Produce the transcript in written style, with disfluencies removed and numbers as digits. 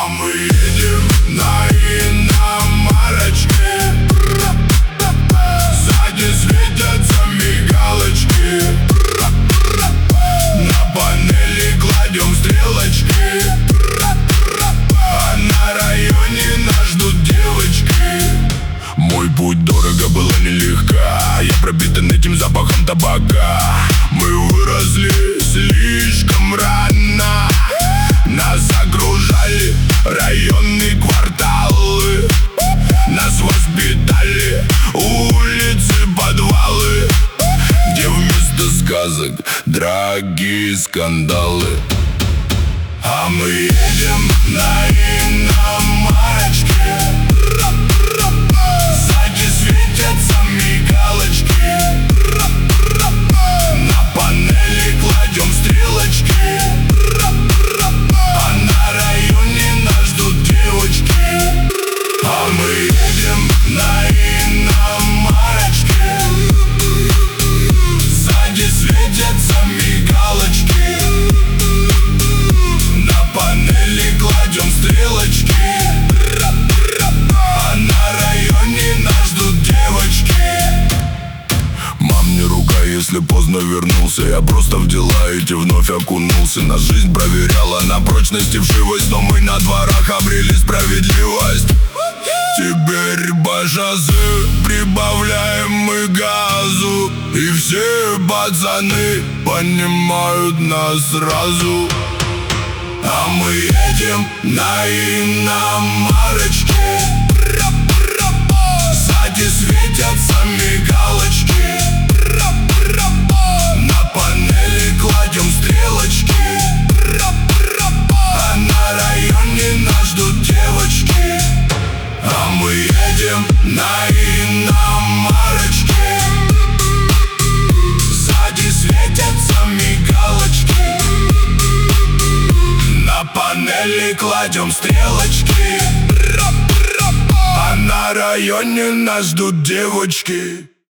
мы едем на иномарочке. Сзади светятся мигалочки. На панели кладем стрелочки. А на районе нас ждут девочки. Мой путь дорого, было нелегко. Я пропитан этим запахом табака. Мы выросли слишком рано. Нас окружали районные кварталы. Нас воспитали улицы, подвалы, где вместо сказок драки и скандалы. А мы едем на иномарочке. Сзади светятся мигалочки. На панели кладем стрелочки. А на районе нас ждут девочки. А мы едем на иномарочке. Сзади светятся мигалочки. На панели кладем стрелочки. А на районе нас ждут девочки. Мам, не ругай, если поздно вернулся. Я просто в дела эти вновь окунулся. Нас жизнь проверяла на прочность и вшивость, но мы на дворах обрели справедливость. Теперь башазы прибавляем мы газу, и все пацаны понимают нас сразу. А мы едем на иномарочке. Сзади светятся мигалочки. На панели кладем стрелочки. А на районе нас ждут девочки. А мы едем на иномарочке. Сзади светятся мигалочки. На панели кладем стрелочки. А на районе нас ждут девочки.